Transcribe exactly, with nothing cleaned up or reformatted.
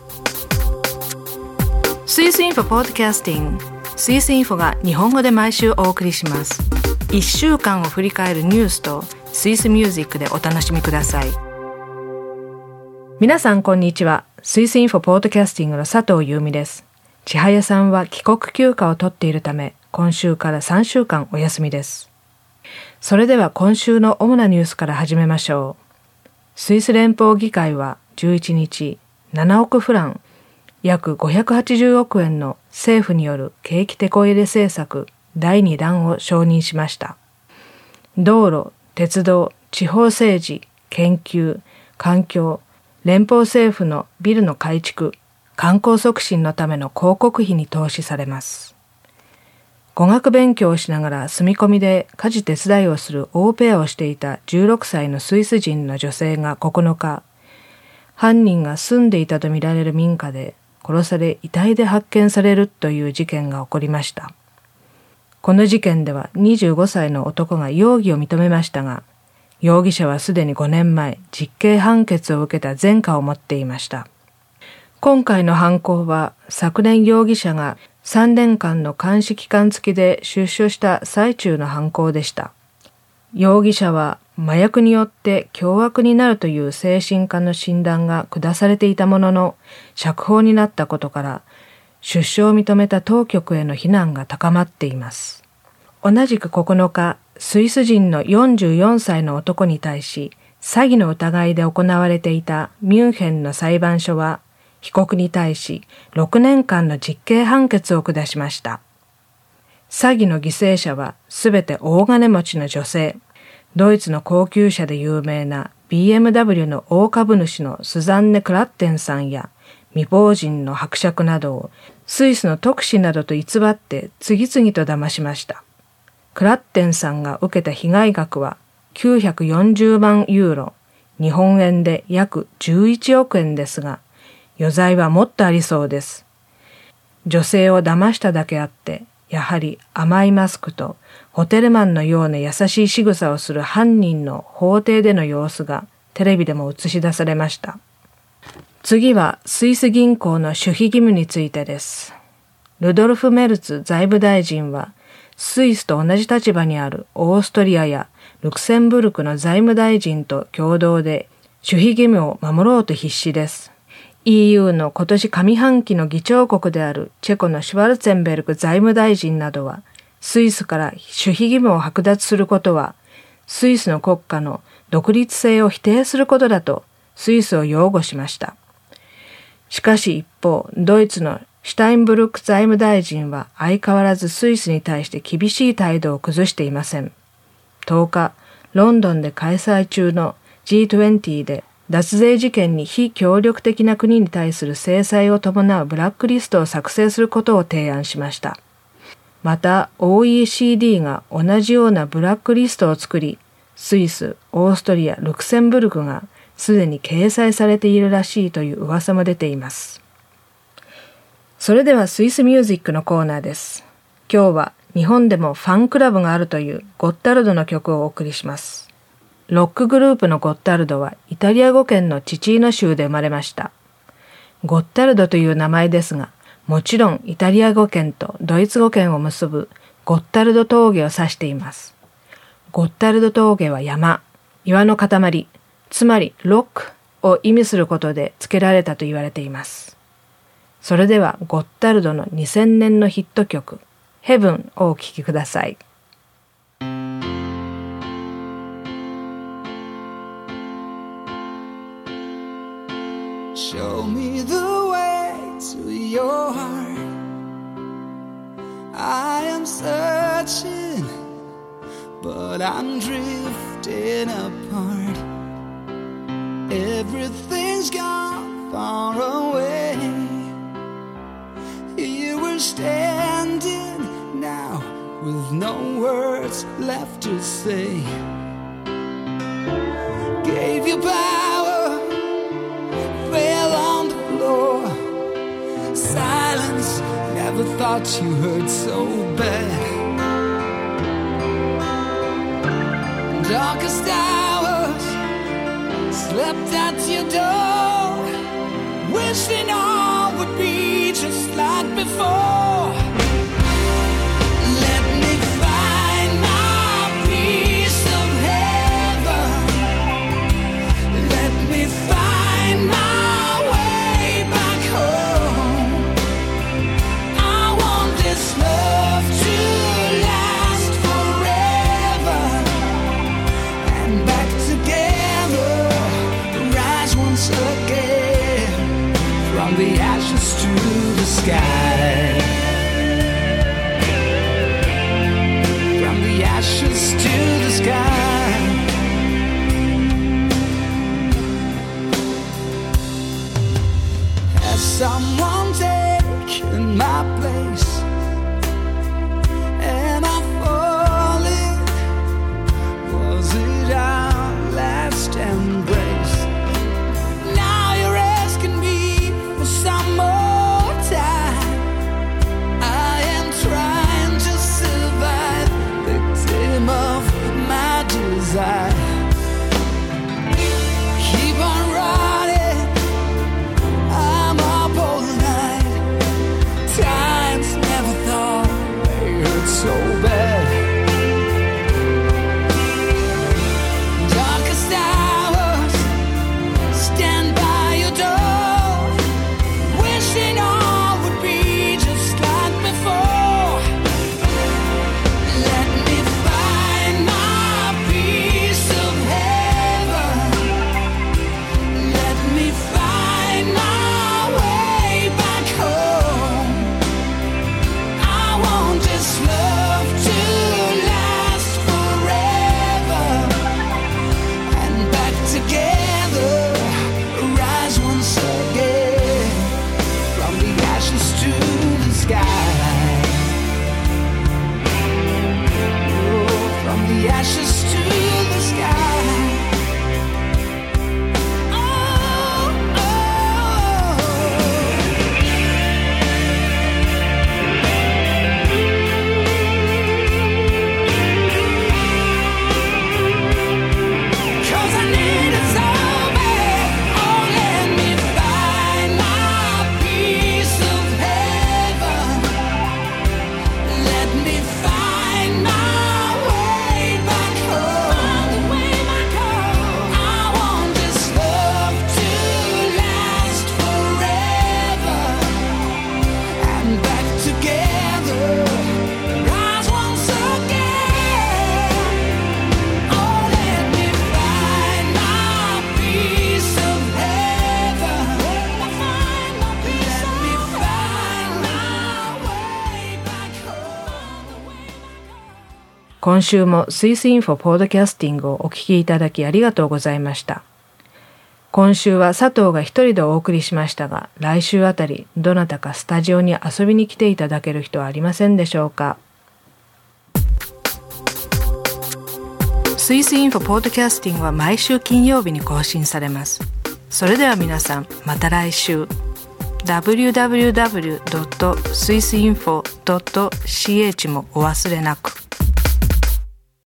スイスインフォポッドキャスティング、スイスインフォが日本語で毎週お送りします。いっしゅうかんを振り返るニュースとスイスミュージックでお楽しみください。皆さんこんにちは。スイスインフォポッドキャスティングの佐藤優美です。千早さんは帰国休暇を取っているため、今週からさんしゅうかんお休みです。それでは今週の主なニュースから始めましょう。スイス連邦議会はじゅういちにち、ななおくフラン、約ごひゃくはちじゅうおくえんの政府による景気てこ入れ政策だいにだんを承認しました。道路、鉄道、地方政治、研究、環境、連邦政府のビルの改築、観光促進のための広告費に投資されます。語学勉強をしながら住み込みで家事手伝いをするオーペアをしていたじゅうろくさいのスイス人の女性がここのか、犯人が住んでいたとみられる民家で殺され遺体で発見されるという事件が起こりました。この事件ではにじゅうごさいの男が容疑を認めましたが、容疑者はすでにごねんまえ実刑判決を受けた前科を持っていました。今回の犯行は昨年容疑者がさんねんかんの監視期間付きで出所した最中の犯行でした。容疑者は麻薬によって凶悪になるという精神科の診断が下されていたものの釈放になったことから出所を認めた当局への非難が高まっています。同じくここのか、スイス人のよんじゅうよんさいの男に対し詐欺の疑いで行われていたミュンヘンの裁判所は被告に対しろくねんかんの実刑判決を下しました。詐欺の犠牲者はすべて大金持ちの女性、ドイツの高級車で有名な ビーエムダブリュー の大株主のスザンネ・クラッテンさんや未亡人の伯爵などをスイスの特使などと偽って次々と騙しました。クラッテンさんが受けた被害額はきゅうひゃくよんじゅうまんユーロ、日本円で約じゅういちおくえんですが、余罪はもっとありそうです。女性を騙しただけあって、やはり甘いマスクとホテルマンのような優しい仕草をする犯人の法廷での様子がテレビでも映し出されました。次はスイス銀行の守秘義務についてです。ルドルフ・メルツ財務大臣はスイスと同じ立場にあるオーストリアやルクセンブルクの財務大臣と共同で守秘義務を守ろうと必死です。イーユー の今年上半期の議長国であるチェコのシュワルツェンベルク財務大臣などは、スイスから守秘義務を剥奪することは、スイスの国家の独立性を否定することだと、スイスを擁護しました。しかし一方、ドイツのシュタインブルク財務大臣は相変わらずスイスに対して厳しい態度を崩していません。とおか、ロンドンで開催中の ジーにじゅう で、脱税事件に非協力的な国に対する制裁を伴うブラックリストを作成することを提案しました。また オーイーシーディー が同じようなブラックリストを作り、スイス、オーストリア、ルクセンブルクがすでに掲載されているらしいという噂も出ています。それではスイスミュージックのコーナーです。今日は日本でもファンクラブがあるというゴッタルドの曲をお送りします。ロックグループのゴッタルドはイタリア語圏のチチーノ州で生まれました。ゴッタルドという名前ですが、もちろんイタリア語圏とドイツ語圏を結ぶゴッタルド峠を指しています。ゴッタルド峠は山、岩の塊、つまりロックを意味することで付けられたと言われています。それではゴッタルドのにせんねんのヒット曲、ヘブンをお聴きください。 Show me the way to your heart. I am searching, but I'm drifting apart. Everything's gone far away. Here we're standing now with no words left to say. Gave you power.Fell on the floor. Silence, never thought you hurt so bad. Darkest hours, slept at your door, wishing on would be just like before. Let me find my piece of heaven. Let me find my way back home. I want this love to last forever, and back together, rise once again, from the ashes to the sky. From the ashes to the sky. Has someone taken my place? Am I falling? Was it our last embrace? Now you're asking me for some more time. I am trying to survive, victim of my desire. Keep on running, I'm up all night. Times never thought they hurt so bad. Darkest hours, stand by your door, wishing all would be just like before. Let me find my piece of heaven. Let me find my way back home. I want this love to last forever, and back together, rise once again, from the ashes to the sky. Oh, from the ashes to the sky. Oh, oh, oh. 'Cause I need it so bad. Oh, let me find my piece of heaven. Let me find my way back home. I want this love to last forever, and back together, rise once again. Oh, let me find my piece of heaven. Let me find my piece of heaven. Let me find my way back home. 今週もスイスインフォポッドキャスティングをお聞きいただきありがとうございました。今週は佐藤が一人でお送りしましたが、来週あたりどなたかスタジオに遊びに来ていただける人はありませんでしょうか。スイスインフォポッドキャスティングは毎週金曜日に更新されます。それでは皆さん、また来週。ダブリューダブリューダブリュードットスイスインフォドットシーエイチ もお忘れなく。